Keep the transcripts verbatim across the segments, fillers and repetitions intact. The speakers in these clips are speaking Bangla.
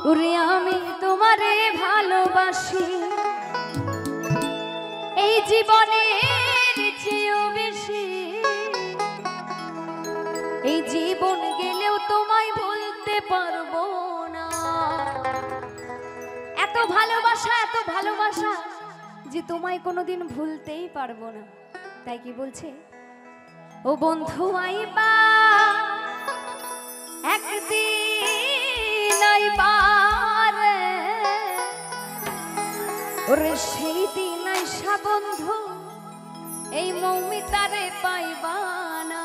ওরে আমি তোমারে ভালোবাসি এই জীবনের চেয়েও বেশি। এই জীবন গেলেও তোমায় ভুলতে পারবো না। এত ভালোবাসা এত ভালোবাসা যে তোমায় কোনোদিন ভুলতেই পারবো না। তাই কি বলছে, ও বন্ধু আইবা একদিন আইবা রে, ওরে সেই দিন আইসা বন্ধু এই মৌমিতারে পাইবা না।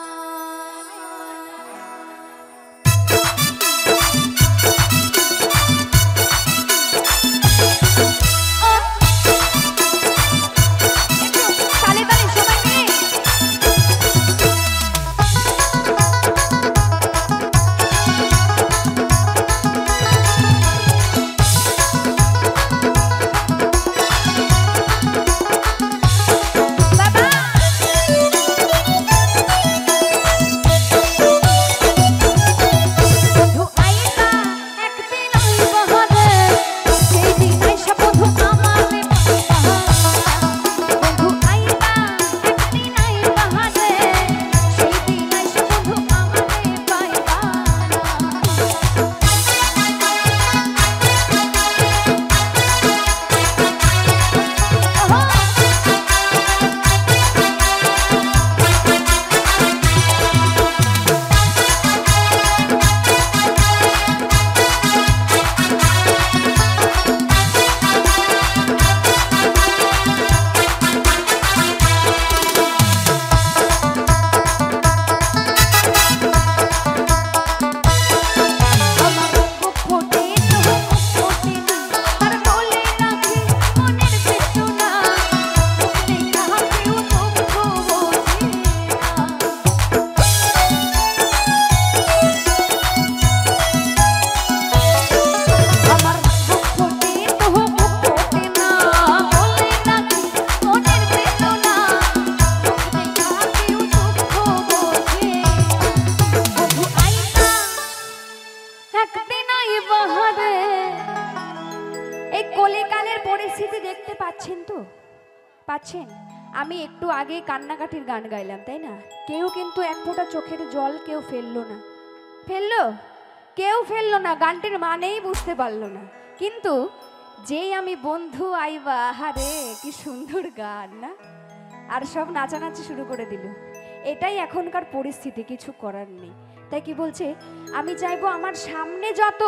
দেখতে পাচ্ছেন তো, পাচ্ছেন? আমি একটু আগে কান্নাকাটির গান গাইলাম, তাই না? কেউ কিন্তু এক ফোঁটা চোখের জল কেউ ফেললো না। ফেললো? কেউ ফেললো না, গানটির মানেই বুঝতে পারলো না। কিন্তু যেই আমি বন্ধু আইবা, আহারে কি সুন্দর গান না, আর সব নাচানাচি শুরু করে দিল। এটাই এখনকার পরিস্থিতি, কিছু করার নেই। তাই কি বলছে, আমি চাইবো আমার সামনে যত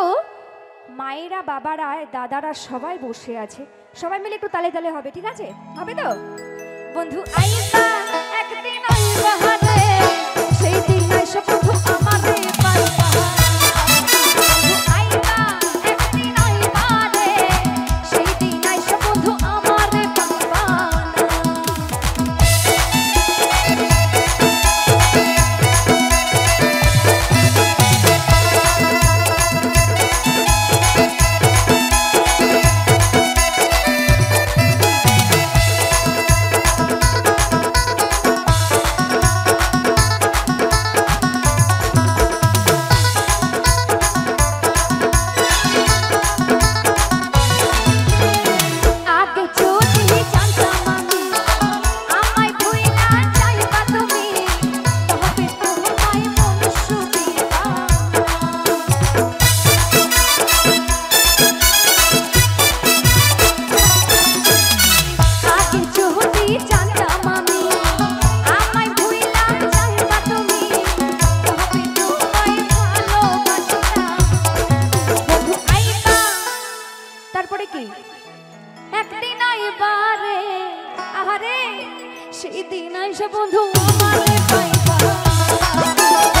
মায়েরা বাবারা দাদারা সবাই বসে আছে, সবাই মিলে একটু তালে তালে হবে, ঠিক আছে? হবে তো? বন্ধু আইবা একদিন আইবা রে, সেই দিন আইসা বন্ধু আমারে পাইবা। বন্ধু আইবা একদিন আইবা রে, সেই দিন আইসা বন্ধু আমারে পাইবা সেই দিন আইসা বন্ধু আমারে পাইবা।